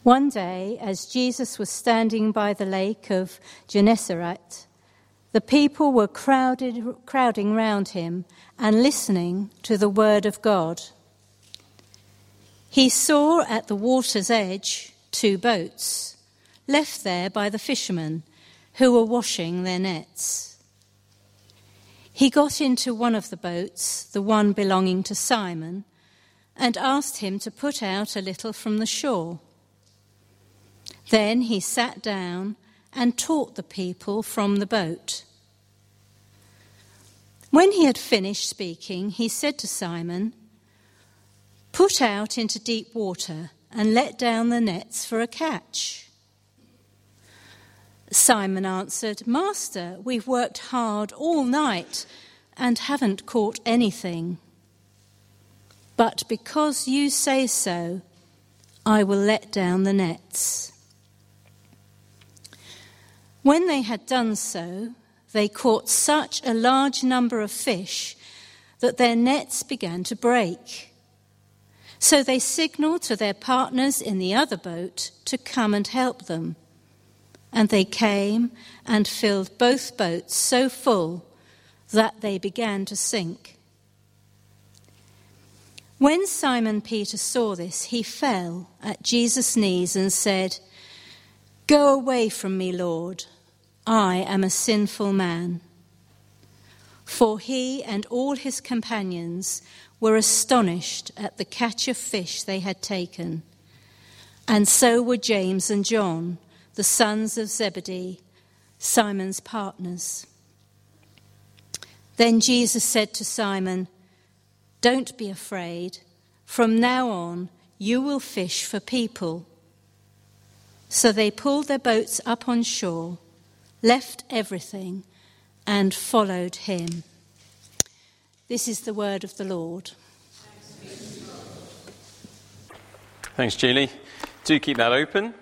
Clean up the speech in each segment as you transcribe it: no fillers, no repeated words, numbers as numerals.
One day, as Jesus was standing by the lake of Gennesaret, the people were crowding round him and listening to the word of God. He saw at the water's edge 2 boats, left there by the fishermen who were washing their nets. He got into one of the boats, the one belonging to Simon, and asked him to put out a little from the shore. Then he sat down and taught the people from the boat. When he had finished speaking, he said to Simon, "Put out into deep water and let down the nets for a catch." Simon answered, "Master, we've worked hard all night and haven't caught anything. But because you say so, I will let down the nets." When they had done so, they caught such a large number of fish that their nets began to break. So they signaled to their partners in the other boat to come and help them. And they came and filled both boats so full that they began to sink. When Simon Peter saw this, he fell at Jesus' knees and said, "Go away from me, Lord. I am a sinful man." For he and all his companions were astonished at the catch of fish they had taken, and so were James and John, the sons of Zebedee, Simon's partners. Then Jesus said to Simon, "Don't be afraid. From now on, you will fish for people." So they pulled their boats up on shore, left everything, and followed him. This is the word of the Lord. Thanks, Julie. Do keep that open.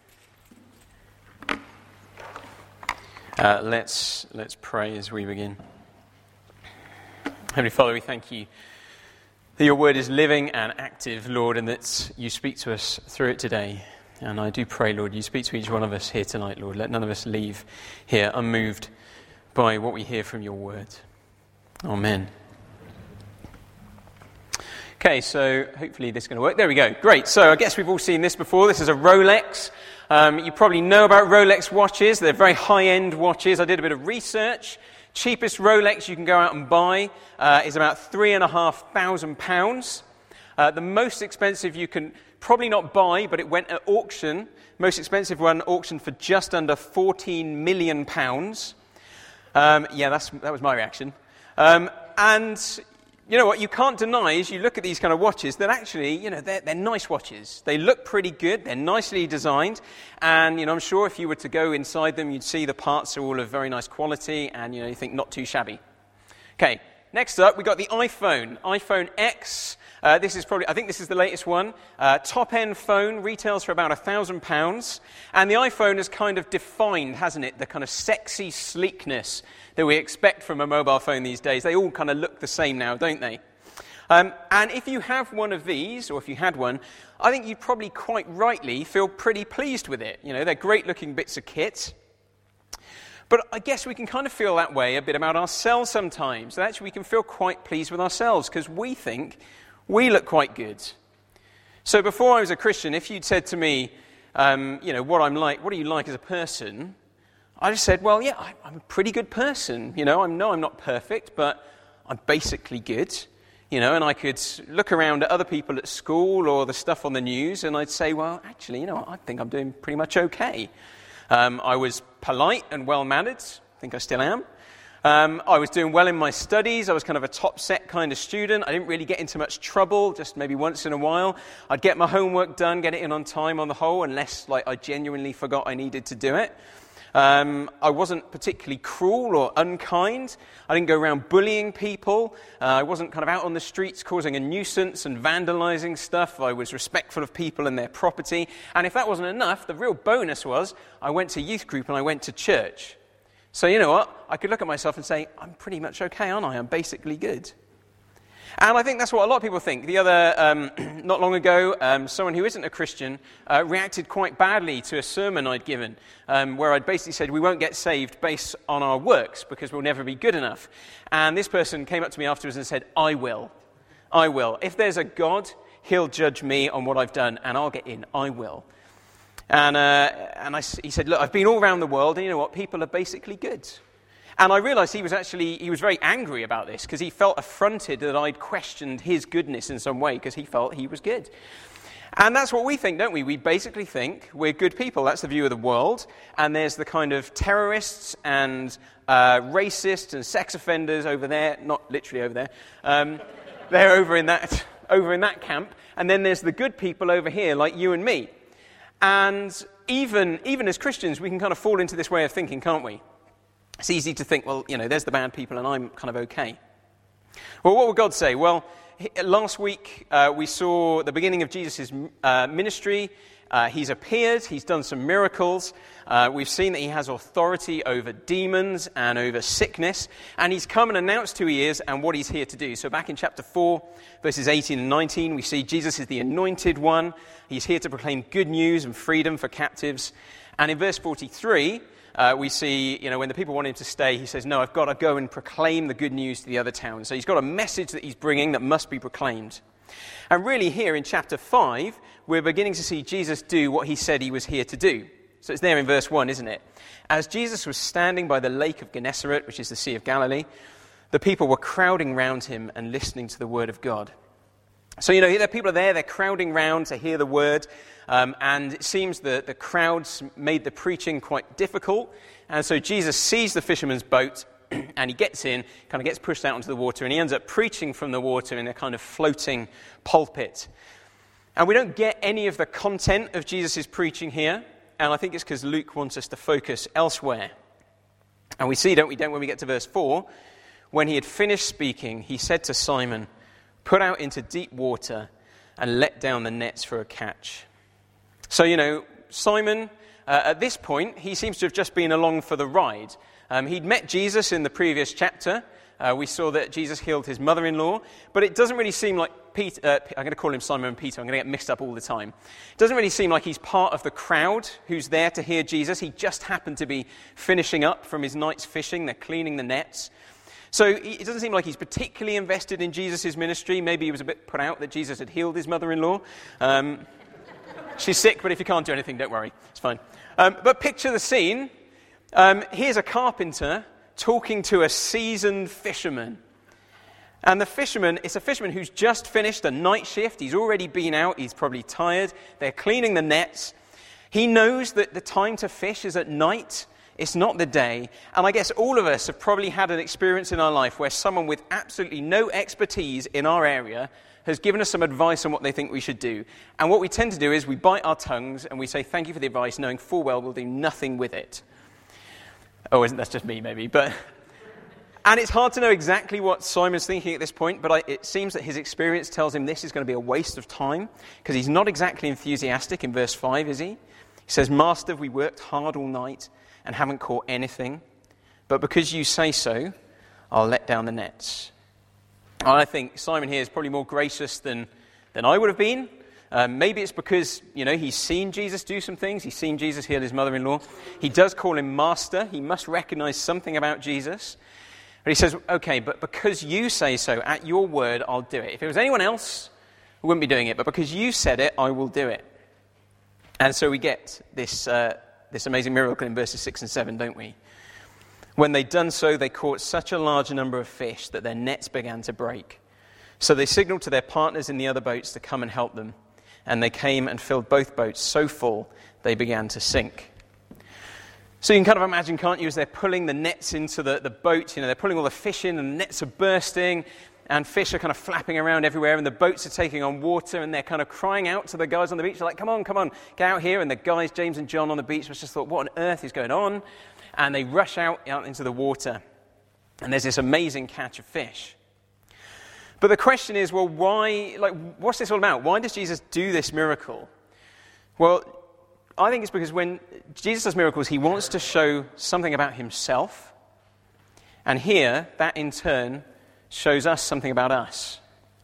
Let's pray as we begin. Heavenly Father, we thank you that your word is living and active, Lord, and that you speak to us through it today. And I do pray, Lord, you speak to each one of us here tonight, Lord. Let none of us leave here unmoved by what we hear from your word. Amen. Okay, so hopefully this is going to work. There we go. Great. So I guess we've all seen this before. This is a Rolex. You probably know about Rolex watches. They're very high-end watches. I did a bit of research. Cheapest Rolex you can go out and buy is about £3,500. The most expensive you can probably not buy, but it went at auction. Most expensive one auctioned for just under £14 million. That was my reaction. And you know what you can't deny as you look at these kind of watches that actually, they're nice watches. They look pretty good. They're nicely designed. And, I'm sure if you were to go inside them, you'd see the parts are all of very nice quality and, you think not too shabby. Okay, next up, we got the iPhone X. I think this is the latest one. Top-end phone retails for about £1,000. And the iPhone has kind of defined, hasn't it, the kind of sexy sleekness that we expect from a mobile phone these days. They all kind of look the same now, don't they? And if you have one of these, or if you had one, I think you'd probably quite rightly feel pretty pleased with it. They're great-looking bits of kit. But I guess we can kind of feel that way a bit about ourselves sometimes. That actually we can feel quite pleased with ourselves because we think we look quite good. So before I was a Christian, if you'd said to me, what I'm like, what are you like as a person? I just said, well, yeah, I'm a pretty good person. I'm not perfect, but I'm basically good. And I could look around at other people at school or the stuff on the news, and I'd say, well, actually, I think I'm doing pretty much okay. I was polite and well-mannered. I think I still am. I was doing well in my studies. I was kind of a top-set kind of student. I didn't really get into much trouble, just maybe once in a while. I'd get my homework done, get it in on time on the whole, unless I genuinely forgot I needed to do it. I wasn't particularly cruel or unkind. I didn't go around bullying people. I wasn't kind of out on the streets causing a nuisance and vandalizing stuff. I was respectful of people and their property. And if that wasn't enough, the real bonus was I went to youth group and I went to church. So you know what? I could look at myself and say, I'm pretty much okay, aren't I? I'm basically good. And I think that's what a lot of people think. The other, not long ago, someone who isn't a Christian reacted quite badly to a sermon I'd given, where I'd basically said we won't get saved based on our works because we'll never be good enough. And this person came up to me afterwards and said, I will. If there's a God, he'll judge me on what I've done, and I'll get in. I will. And he said, look, I've been all around the world, and you know what? People are basically good. And I realized he was very angry about this because he felt affronted that I'd questioned his goodness in some way because he felt he was good. And that's what we think, don't we? We basically think we're good people. That's the view of the world. And there's the kind of terrorists and racists and sex offenders over there, not literally over there. They're over in that camp. And then there's the good people over here, like you and me. And even as Christians, we can kind of fall into this way of thinking, can't we? It's easy to think, well, you know, there's the bad people and I'm kind of okay. Well, what would God say? Well, last week we saw the beginning of Jesus' ministry. He's appeared. He's done some miracles. We've seen that he has authority over demons and over sickness. And he's come and announced who he is and what he's here to do. So back in chapter 4, verses 18 and 19, we see Jesus is the anointed one. He's here to proclaim good news and freedom for captives. And in verse 43... we see, you know, when the people want him to stay, he says, no, I've got to go and proclaim the good news to the other towns. So he's got a message that he's bringing that must be proclaimed. And really here in chapter 5, we're beginning to see Jesus do what he said he was here to do. So it's there in verse 1, isn't it? As Jesus was standing by the lake of Gennesaret, which is the Sea of Galilee, the people were crowding round him and listening to the word of God. So, you know, the people are there, they're crowding round to hear the word, and it seems that the crowds made the preaching quite difficult, and so Jesus sees the fisherman's boat, and he gets in, kind of gets pushed out into the water, and he ends up preaching from the water in a kind of floating pulpit. And we don't get any of the content of Jesus' preaching here, and I think it's because Luke wants us to focus elsewhere. And we see, don't we, when we get to verse 4, when he had finished speaking, he said to Simon, "Put out into deep water and let down the nets for a catch." So, you know, Simon, at this point, he seems to have just been along for the ride. He'd met Jesus in the previous chapter. We saw that Jesus healed his mother-in-law. But it doesn't really seem like Peter, I'm going to call him Simon and Peter. I'm going to get mixed up all the time. It doesn't really seem like he's part of the crowd who's there to hear Jesus. He just happened to be finishing up from his night's fishing. They're cleaning the nets. So it doesn't seem like he's particularly invested in Jesus' ministry. Maybe he was a bit put out that Jesus had healed his mother-in-law. She's sick, but if you can't do anything, don't worry. It's fine. But picture the scene. Here's a carpenter talking to a seasoned fisherman. And the fisherman, it's a fisherman who's just finished a night shift. He's already been out. He's probably tired. They're cleaning the nets. He knows that the time to fish is at night. It's not the day. And I guess all of us have probably had an experience in our life where someone with absolutely no expertise in our area has given us some advice on what they think we should do. And what we tend to do is we bite our tongues and we say, "Thank you for the advice," knowing full well we'll do nothing with it. Oh, isn't that just me, maybe? And it's hard to know exactly what Simon's thinking at this point, but it seems that his experience tells him this is going to be a waste of time, because he's not exactly enthusiastic in verse 5, is he? He says, "Master, we worked hard all night and haven't caught anything, but because you say so, I'll let down the nets." And I think Simon here is probably more gracious than I would have been. Maybe it's because, you know, he's seen Jesus do some things. He's seen Jesus heal his mother-in-law. He does call him master. He must recognize something about Jesus. But he says, "Okay, but because you say so, at your word, I'll do it. If it was anyone else, I wouldn't be doing it. But because you said it, I will do it." And so we get this amazing miracle in verses 6 and 7, don't we? When they'd done so, they caught such a large number of fish that their nets began to break. So they signaled to their partners in the other boats to come and help them. And they came and filled both boats so full they began to sink. So you can kind of imagine, can't you, as they're pulling the nets into the boat, you know, they're pulling all the fish in and the nets are bursting and fish are kind of flapping around everywhere and the boats are taking on water and they're kind of crying out to the guys on the beach. They're like, come on, get out here. And the guys, James and John on the beach, just thought, what on earth is going on? And they rush out into the water and there's this amazing catch of fish. But the question is, well, why, what's this all about? Why does Jesus do this miracle? Well, I think it's because when Jesus does miracles, he wants to show something about himself. And here, that in turn shows us something about us.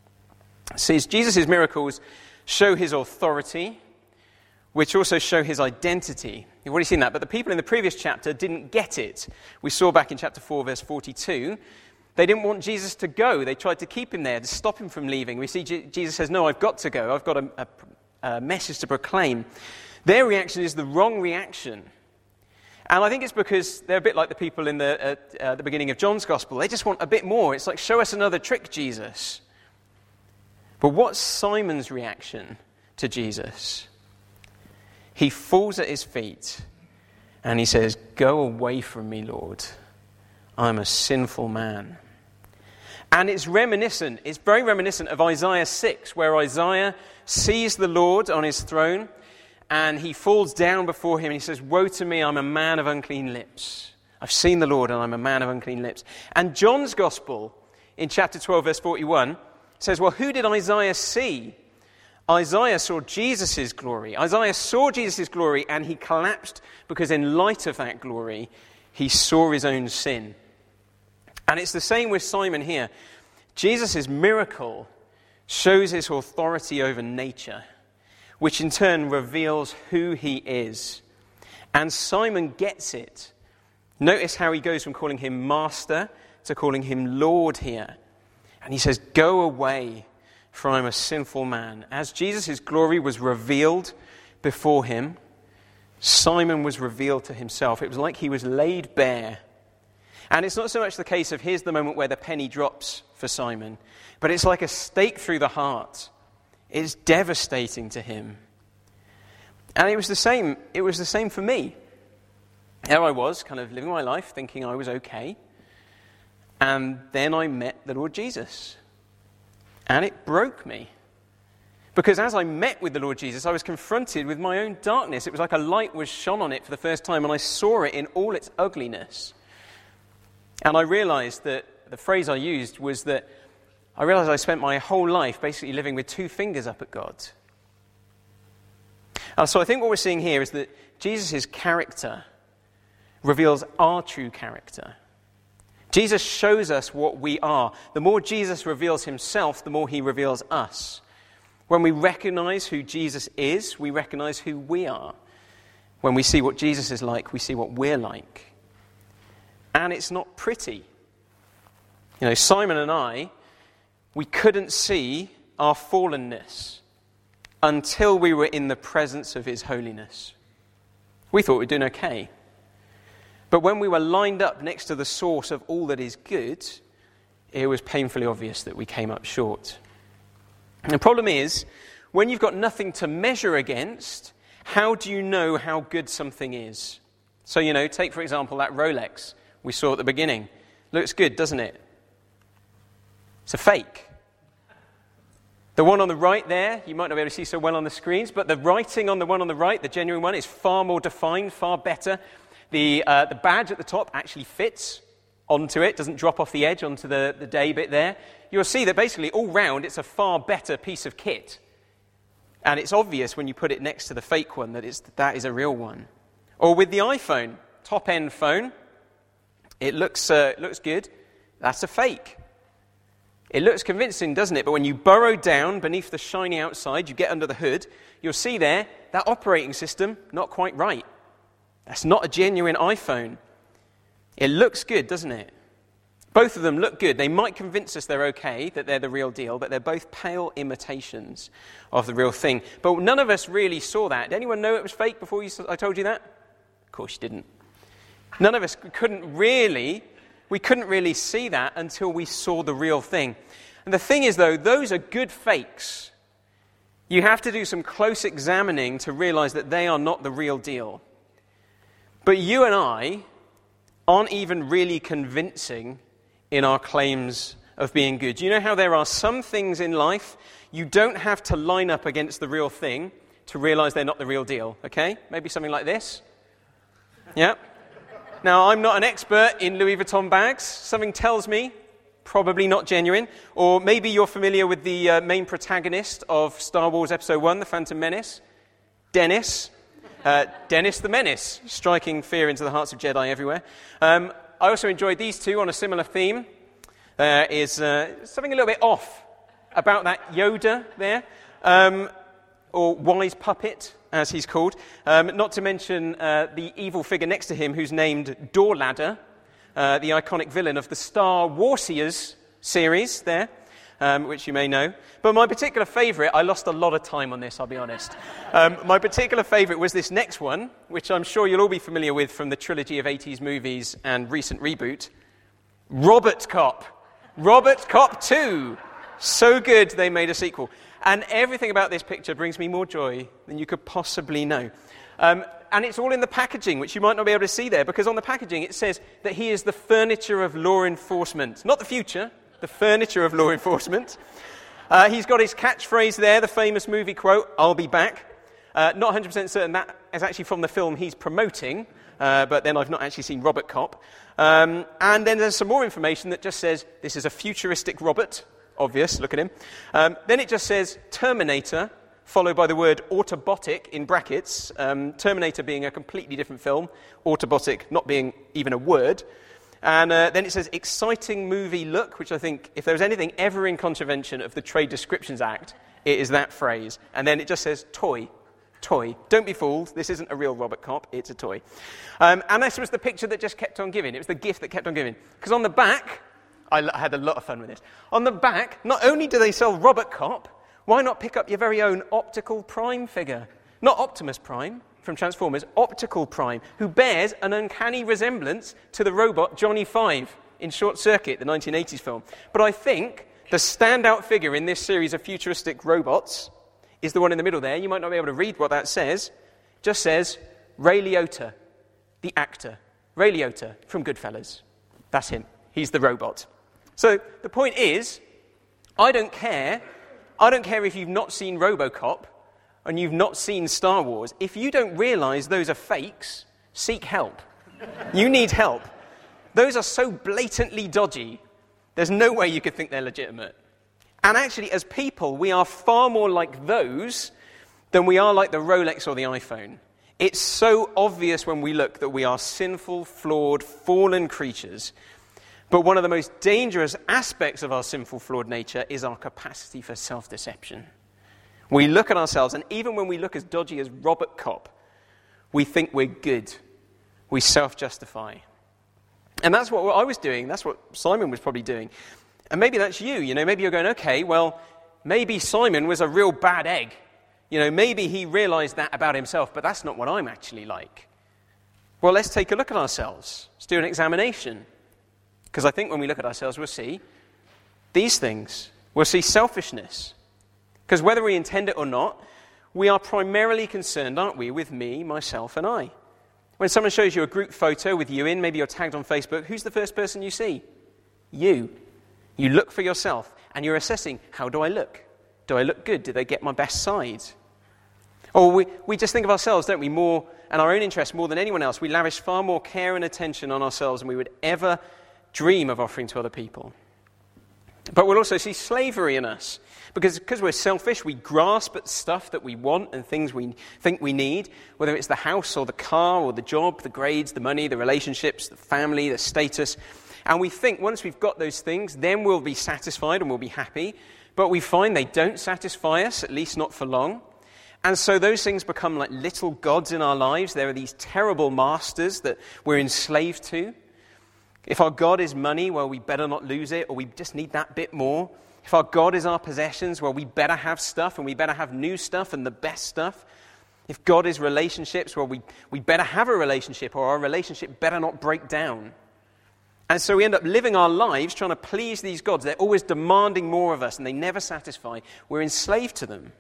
See, Jesus' miracles show his authority, which also show his identity. You've already seen that, but the people in the previous chapter didn't get it. We saw back in chapter 4, verse 42, they didn't want Jesus to go. They tried to keep him there, to stop him from leaving. We see Jesus says, no, I've got to go. I've got a message to proclaim. Their reaction is the wrong reaction. And I think it's because they're a bit like the people in the beginning of John's Gospel. They just want a bit more. It's like, show us another trick, Jesus. But what's Simon's reaction to Jesus? He falls at his feet and he says, go away from me, Lord. I'm a sinful man. And it's very reminiscent of Isaiah 6, where Isaiah sees the Lord on his throne and he falls down before him and he says, woe to me, I'm a man of unclean lips. I've seen the Lord and I'm a man of unclean lips. And John's Gospel in chapter 12, verse 41, says, well, who did Isaiah see? Isaiah saw Jesus' glory. Isaiah saw Jesus' glory and he collapsed because in light of that glory, he saw his own sin. And it's the same with Simon here. Jesus' miracle shows his authority over nature, which in turn reveals who he is. And Simon gets it. Notice how he goes from calling him master to calling him Lord here. And he says, go away, for I'm a sinful man. As Jesus' glory was revealed before him, Simon was revealed to himself. It was like he was laid bare. And it's not so much the case of here's the moment where the penny drops for Simon, but it's like a stake through the heart. It's devastating to him. And it was the same for me. There I was, kind of living my life, thinking I was okay. And then I met the Lord Jesus. And it broke me. Because as I met with the Lord Jesus, I was confronted with my own darkness. It was like a light was shone on it for the first time, and I saw it in all its ugliness. And I realized that the phrase I used was that I realized I spent my whole life basically living with two fingers up at God. So I think what we're seeing here is that Jesus' character reveals our true character. Jesus shows us what we are. The more Jesus reveals himself, the more he reveals us. When we recognize who Jesus is, we recognize who we are. When we see what Jesus is like, we see what we're like. And it's not pretty. You know, Simon and I, we couldn't see our fallenness until we were in the presence of his holiness. We thought we were doing okay. But when we were lined up next to the source of all that is good, it was painfully obvious that we came up short. And the problem is, when you've got nothing to measure against, how do you know how good something is? So, you know, take, for example, that Rolex we saw at the beginning. Looks good, doesn't it? It's a fake. The one on the right there, you might not be able to see so well on the screens, but the writing on the one on the right, the genuine one, is far more defined, far better. The badge at the top actually fits onto it, doesn't drop off the edge onto the day bit there. You'll see that basically all round it's a far better piece of kit. And it's obvious when you put it next to the fake one that is a real one. Or with the iPhone, top-end phone, it looks good. That's a fake. It looks convincing, doesn't it? But when you burrow down beneath the shiny outside, you get under the hood, you'll see there, that operating system, not quite right. That's not a genuine iPhone. It looks good, doesn't it? Both of them look good. They might convince us they're okay, that they're the real deal, but they're both pale imitations of the real thing. But none of us really saw that. Did anyone know it was fake before I told you that? Of course you didn't. None of us couldn't really see that until we saw the real thing. And the thing is, though, those are good fakes. You have to do some close examining to realize that they are not the real deal. But you and I aren't even really convincing in our claims of being good. You know how there are some things in life you don't have to line up against the real thing to realize they're not the real deal, okay? Maybe something like this. Yeah. Now, I'm not an expert in Louis Vuitton bags. Something tells me probably not genuine. Or maybe you're familiar with the main protagonist of Star Wars Episode 1, The Phantom Menace, Dennis. Dennis the Menace, striking fear into the hearts of Jedi everywhere. I also enjoyed these two on a similar theme. Is something a little bit off about that Yoda there, or wise puppet, as he's called. Not to mention the evil figure next to him who's named Doorladder, the iconic villain of the Star Warsiers series there, which you may know. But my particular favourite, I lost a lot of time on this, I'll be honest. My particular favourite was this next one, which I'm sure you'll all be familiar with from the trilogy of 80s movies and recent reboot. Robot Cop. Robot Cop 2. So good they made a sequel. And everything about this picture brings me more joy than you could possibly know. And it's all in the packaging, which you might not be able to see there, because on the packaging it says that he is the furniture of law enforcement. Not the future, the furniture of law enforcement. He's got his catchphrase there, the famous movie quote, "I'll be back." Not 100% certain that is actually from the film he's promoting, but then I've not actually seen Robot Cop. And then there's some more information that just says, this is a futuristic robot. Obvious, look at him. Then it just says Terminator, followed by the word Autobotic in brackets. Terminator being a completely different film, Autobotic not being even a word. And then it says exciting movie look, which I think, if there was anything ever in contravention of the Trade Descriptions Act, it is that phrase. And then it just says toy. Toy. Don't be fooled. This isn't a real Robot Cop. It's a toy. And this was the picture that just kept on giving. It was the gift that kept on giving. Because on the back, I had a lot of fun with this. On the back, not only do they sell Robot Cop, why not pick up your very own Optical Prime figure? Not Optimus Prime from Transformers, Optical Prime, who bears an uncanny resemblance to the robot Johnny Five in Short Circuit, the 1980s film. But I think the standout figure in this series of futuristic robots is the one in the middle there. You might not be able to read what that says. It just says Ray Liotta, the actor. Ray Liotta from Goodfellas. That's him. He's the robot. So the point is, I don't care if you've not seen RoboCop and you've not seen Star Wars. If you don't realise those are fakes, seek help. You need help. Those are so blatantly dodgy, there's no way you could think they're legitimate. And actually, as people, we are far more like those than we are like the Rolex or the iPhone. It's so obvious when we look that we are sinful, flawed, fallen creatures. But one of the most dangerous aspects of our sinful, flawed nature is our capacity for self-deception. We look at ourselves, and even when we look as dodgy as Robot Cop, we think we're good. We self-justify. And that's what I was doing. That's what Simon was probably doing. And maybe that's you. You know, maybe you're going, okay, well, maybe Simon was a real bad egg. You know, maybe he realized that about himself, but that's not what I'm actually like. Well, let's take a look at ourselves. Let's do an examination. Because I think when we look at ourselves, we'll see these things. We'll see selfishness. Because whether we intend it or not, we are primarily concerned, aren't we, with me, myself, and I. When someone shows you a group photo with you in, maybe you're tagged on Facebook, who's the first person you see? You. You look for yourself, and you're assessing, how do I look? Do I look good? Do they get my best side? Or we just think of ourselves, don't we, more, and our own interests more than anyone else. We lavish far more care and attention on ourselves than we would ever dream of offering to other people. But we'll also see slavery in us. Because we're selfish, we grasp at stuff that we want and things we think we need, whether it's the house or the car or the job, the grades, the money, the relationships, the family, the status. And we think once we've got those things, then we'll be satisfied and we'll be happy. But we find they don't satisfy us, at least not for long. And so those things become like little gods in our lives. There are these terrible masters that we're enslaved to. If our God is money, well, we better not lose it, or we just need that bit more. If our God is our possessions, well, we better have stuff, and we better have new stuff and the best stuff. If God is relationships, well, we better have a relationship, or our relationship better not break down. And so we end up living our lives trying to please these gods. They're always demanding more of us, and they never satisfy. We're enslaved to them.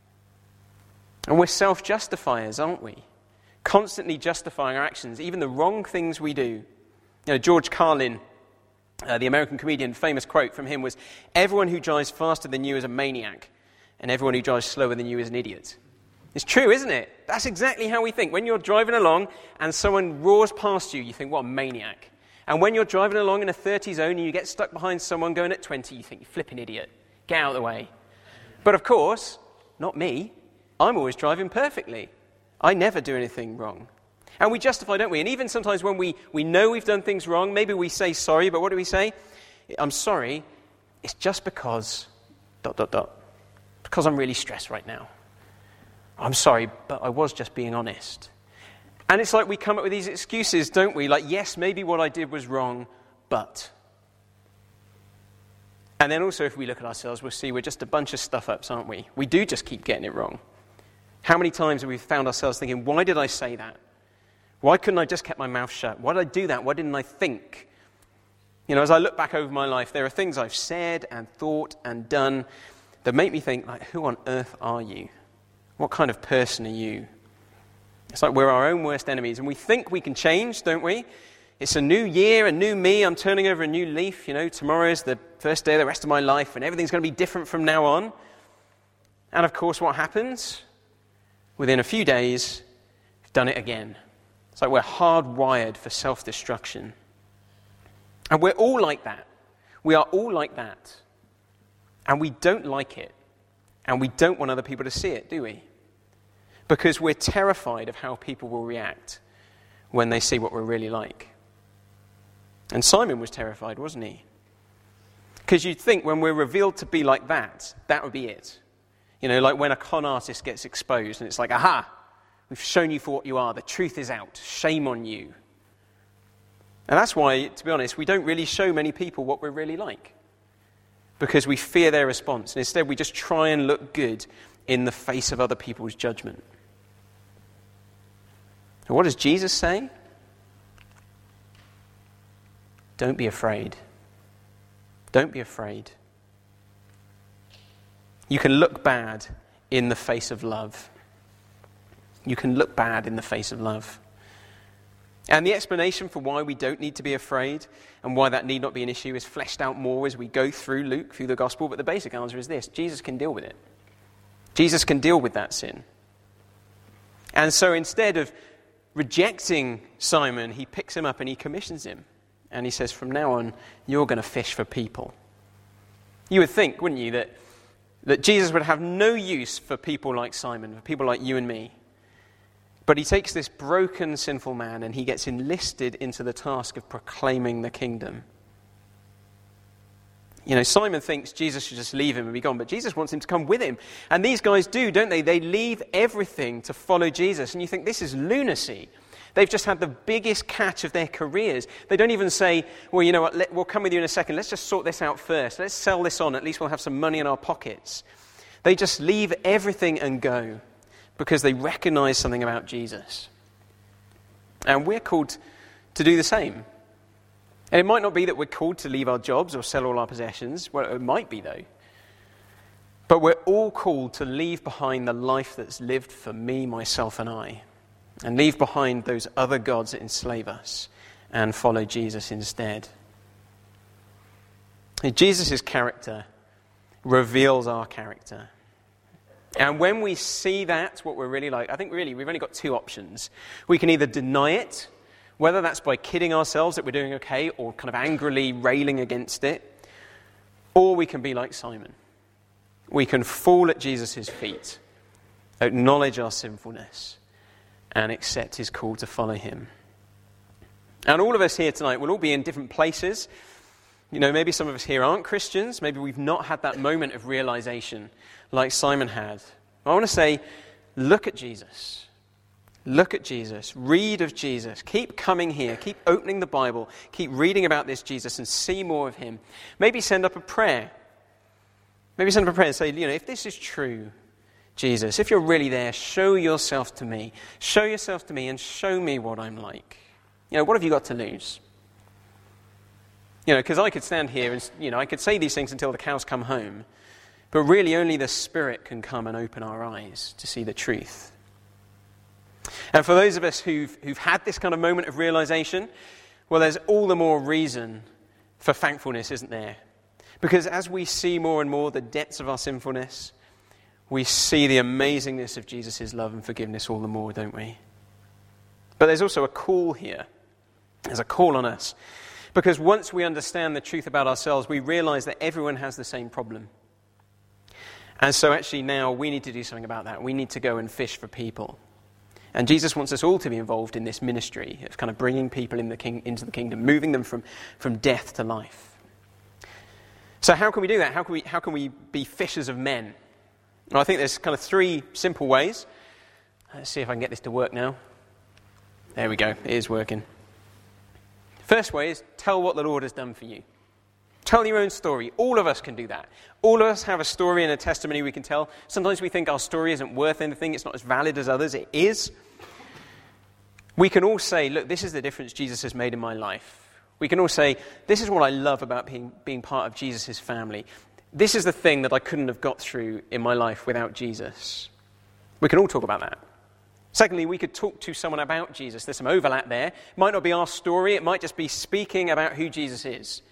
And we're self-justifiers, aren't we? Constantly justifying our actions, even the wrong things we do. You know, George Carlin, the American comedian, famous quote from him was, "Everyone who drives faster than you is a maniac, and everyone who drives slower than you is an idiot." It's true, isn't it? That's exactly how we think. When you're driving along and someone roars past you, you think, what a maniac. And when you're driving along in a 30 zone and you get stuck behind someone going at 20, you think, you flipping idiot. Get out of the way. But of course, not me. I'm always driving perfectly. I never do anything wrong. And we justify, don't we? And even sometimes when we know we've done things wrong, maybe we say sorry, but what do we say? I'm sorry, it's just because Because I'm really stressed right now. I'm sorry, but I was just being honest. And it's like we come up with these excuses, don't we? Like, yes, maybe what I did was wrong, but. And then also if we look at ourselves, we'll see we're just a bunch of stuff-ups, aren't we? We do just keep getting it wrong. How many times have we found ourselves thinking, why did I say that? Why couldn't I just kept my mouth shut? Why did I do that? Why didn't I think? You know, as I look back over my life, there are things I've said and thought and done that make me think, like, who on earth are you? What kind of person are you? It's like we're our own worst enemies, and we think we can change, don't we? It's a new year, a new me. I'm turning over a new leaf. You know, tomorrow's the first day of the rest of my life, and everything's going to be different from now on. And of course, what happens? Within a few days, we've done it again. It's like we're hardwired for self-destruction. And we're all like that. We are all like that. And we don't like it. And we don't want other people to see it, do we? Because we're terrified of how people will react when they see what we're really like. And Simon was terrified, wasn't he? Because you'd think when we're revealed to be like that, that would be it. You know, like when a con artist gets exposed and it's like, aha, we've shown you for what you are. The truth is out. Shame on you. And that's why, to be honest, we don't really show many people what we're really like. Because we fear their response. And instead we just try and look good in the face of other people's judgment. And what does Jesus say? Don't be afraid. Don't be afraid. You can look bad in the face of love. You can look bad in the face of love. And the explanation for why we don't need to be afraid and why that need not be an issue is fleshed out more as we go through Luke, through the gospel. But the basic answer is this: Jesus can deal with it. Jesus can deal with that sin. And so instead of rejecting Simon, he picks him up and he commissions him. And he says, from now on, you're going to fish for people. You would think, wouldn't you, that Jesus would have no use for people like Simon, for people like you and me. But he takes this broken, sinful man and he gets enlisted into the task of proclaiming the kingdom. You know, Simon thinks Jesus should just leave him and be gone, but Jesus wants him to come with him. And these guys do, don't they? They leave everything to follow Jesus. And you think, this is lunacy. They've just had the biggest catch of their careers. They don't even say, well, you know what, we'll come with you in a second. Let's just sort this out first. Let's sell this on. At least we'll have some money in our pockets. They just leave everything and go because they recognize something about Jesus. And we're called to do the same. And it might not be that we're called to leave our jobs or sell all our possessions. Well, it might be, though. But we're all called to leave behind the life that's lived for me, myself, and I. And leave behind those other gods that enslave us and follow Jesus instead. Jesus' character reveals our character. And when we see that, what we're really like, I think really we've only got two options. We can either deny it, whether that's by kidding ourselves that we're doing okay or kind of angrily railing against it, or we can be like Simon. We can fall at Jesus' feet, acknowledge our sinfulness, and accept his call to follow him. And all of us here tonight will all be in different places. You know, maybe some of us here aren't Christians. Maybe we've not had that moment of realization like Simon had. I want to say, look at Jesus. Look at Jesus. Read of Jesus. Keep coming here. Keep opening the Bible. Keep reading about this Jesus and see more of him. Maybe send up a prayer. Maybe send up a prayer and say, you know, if this is true, Jesus, if you're really there, show yourself to me. Show yourself to me and show me what I'm like. You know, what have you got to lose? You know, because I could stand here and, you know, I could say these things until the cows come home. But really only the Spirit can come and open our eyes to see the truth. And for those of us who've had this kind of moment of realization, well, there's all the more reason for thankfulness, isn't there? Because as we see more and more the depths of our sinfulness, we see the amazingness of Jesus' love and forgiveness all the more, don't we? But there's also a call here. There's a call on us. Because once we understand the truth about ourselves, we realize that everyone has the same problem. And so actually now we need to do something about that. We need to go and fish for people. And Jesus wants us all to be involved in this ministry of kind of bringing people into the kingdom, moving them from death to life. So how can we do that? How can we be fishers of men? Well, I think there's kind of 3 simple ways. Let's see if I can get this to work now. There we go. It is working. First way is tell what the Lord has done for you. Tell your own story. All of us can do that. All of us have a story and a testimony we can tell. Sometimes we think our story isn't worth anything. It's not as valid as others. It is. We can all say, look, this is the difference Jesus has made in my life. We can all say, this is what I love about being part of Jesus' family. This is the thing that I couldn't have got through in my life without Jesus. We can all talk about that. Secondly, we could talk to someone about Jesus. There's some overlap there. It might not be our story. It might just be speaking about who Jesus is.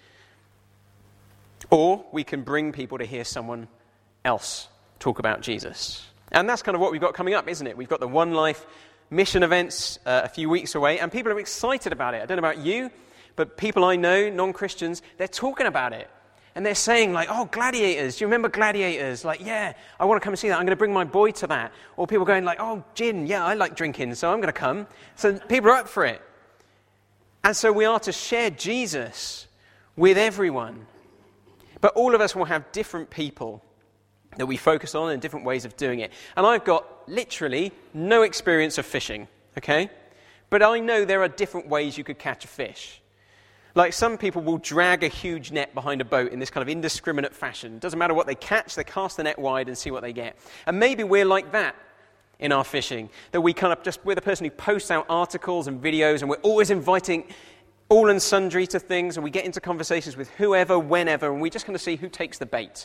Or we can bring people to hear someone else talk about Jesus. And that's kind of what we've got coming up, isn't it? We've got the One Life mission events a few weeks away, and people are excited about it. I don't know about you, but people I know, non-Christians, they're talking about it. And they're saying, like, oh, Gladiators, do you remember Gladiators? Like, yeah, I want to come and see that. I'm going to bring my boy to that. Or people going like, oh, gin, yeah, I like drinking, so I'm going to come. So people are up for it. And so we are to share Jesus with everyone. But all of us will have different people that we focus on and different ways of doing it. And I've got literally no experience of fishing, okay? But I know there are different ways you could catch a fish. Like some people will drag a huge net behind a boat in this kind of indiscriminate fashion. It doesn't matter what they catch, they cast the net wide and see what they get. And maybe we're like that in our fishing, that we kind of we're the person who posts out articles and videos and we're always inviting all and sundry to things, and we get into conversations with whoever, whenever, and we just kind of see who takes the bait.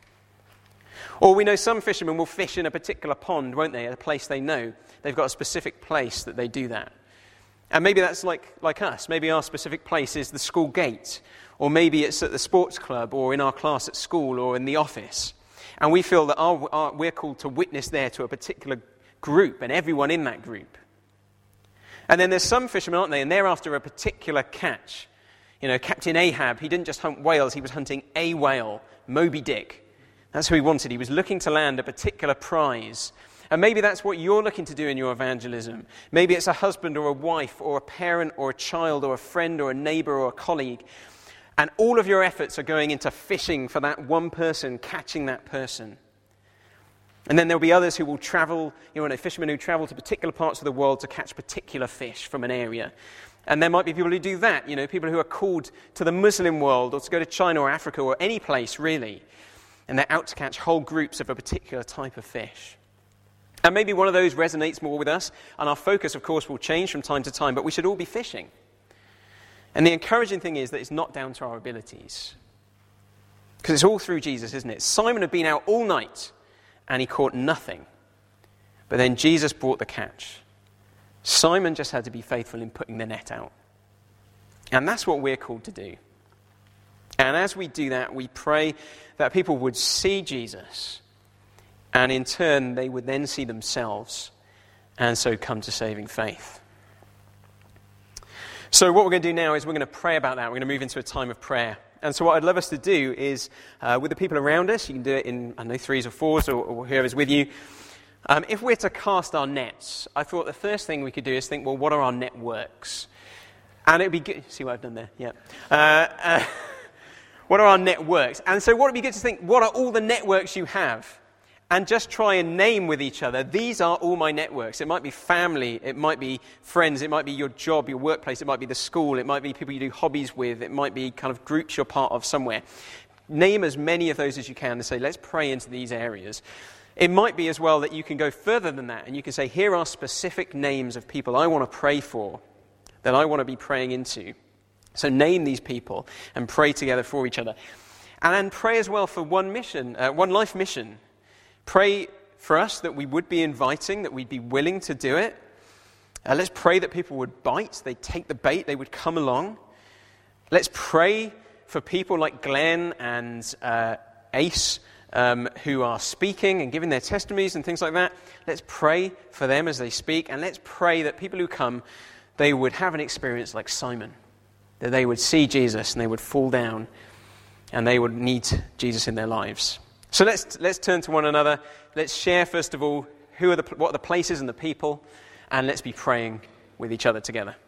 Or we know some fishermen will fish in a particular pond, won't they, at a place they know. They've got a specific place that they do that. And maybe that's like us. Maybe our specific place is the school gate, or maybe it's at the sports club, or in our class at school, or in the office. And we feel that we're called to witness there to a particular group, and everyone in that group. And then there's some fishermen, aren't they? And they're after a particular catch. You know, Captain Ahab, he didn't just hunt whales, he was hunting a whale, Moby Dick. That's who he wanted. He was looking to land a particular prize. And maybe that's what you're looking to do in your evangelism. Maybe it's a husband or a wife or a parent or a child or a friend or a neighbor or a colleague. And all of your efforts are going into fishing for that one person, catching that person. And then there'll be others who will travel, fishermen who travel to particular parts of the world to catch particular fish from an area. And there might be people who do that, people who are called to the Muslim world or to go to China or Africa or any place really. And they're out to catch whole groups of a particular type of fish. And maybe one of those resonates more with us, and our focus, of course, will change from time to time, but we should all be fishing. And the encouraging thing is that it's not down to our abilities. Because it's all through Jesus, isn't it? Simon had been out all night, and he caught nothing. But then Jesus brought the catch. Simon just had to be faithful in putting the net out. And that's what we're called to do. And as we do that, we pray that people would see Jesus, and in turn, they would then see themselves, and so come to saving faith. So what we're going to do now is we're going to pray about that. We're going to move into a time of prayer. And so what I'd love us to do is, with the people around us, you can do it in, 3s or 4s, or whoever's with you. If we're to cast our nets, I thought the first thing we could do is think, well, what are our networks? And it would be good. See what I've done there? Yeah. What are our networks? And so what would be good to think, what are all the networks you have? And just try and name with each other, these are all my networks. It might be family, it might be friends, it might be your job, your workplace, it might be the school, it might be people you do hobbies with, it might be kind of groups you're part of somewhere. Name as many of those as you can and say, let's pray into these areas. It might be as well that you can go further than that and you can say, here are specific names of people I want to pray for, that I want to be praying into. So name these people and pray together for each other. And then pray as well for One Life mission. Pray for us that we would be inviting, that we'd be willing to do it. Let's pray that people would bite, they'd take the bait, they would come along. Let's pray for people like Glenn and Ace, who are speaking and giving their testimonies and things like that. Let's pray for them as they speak, and let's pray that people who come, they would have an experience like Simon, that they would see Jesus and they would fall down and they would need Jesus in their lives. So let's turn to one another. Let's share, first of all, what are the places and the people, and let's be praying with each other together.